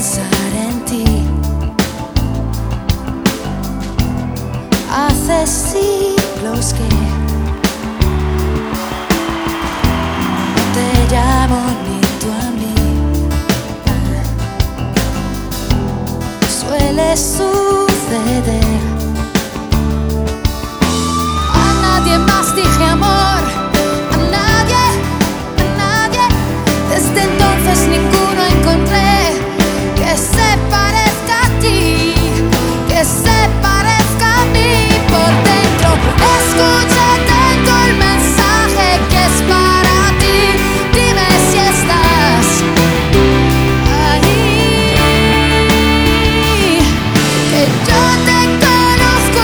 pensar en ti. Hace siglos que no te llamo ni tú a mí. Sueles